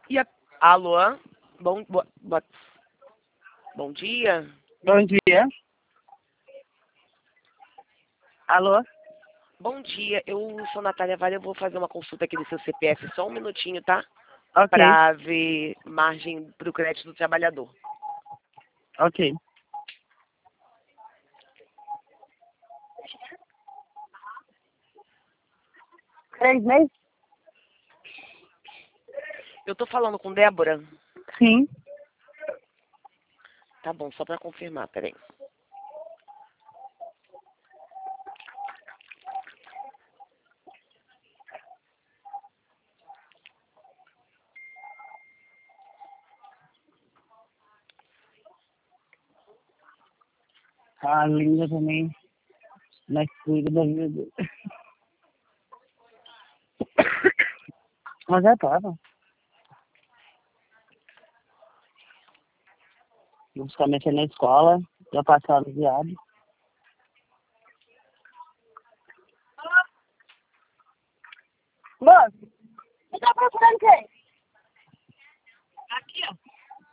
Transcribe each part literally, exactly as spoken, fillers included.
E a... Alô? Bom, bo... bo... Bom dia? Bom dia. Alô? Bom dia, eu sou Natália Vale, eu vou fazer uma consulta aqui do seu C P F, só um minutinho, tá? Ok, Pra ver margem pro crédito do trabalhador. ok. Três meses? Eu tô falando com Débora? Sim. Tá bom, só pra confirmar, peraí. A linda também. Mas cuida da vida. Mas já tava. Vou buscar minha filha na escola. Já passaram o viado. Moço, você tá procurando quem? Aqui, ó.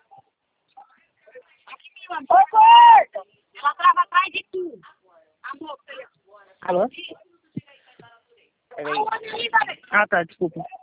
Aqui, meu amor. Ô, porta! Ela trava atrás de tu. Amor, Alô? peraí. Ah, tá, desculpa.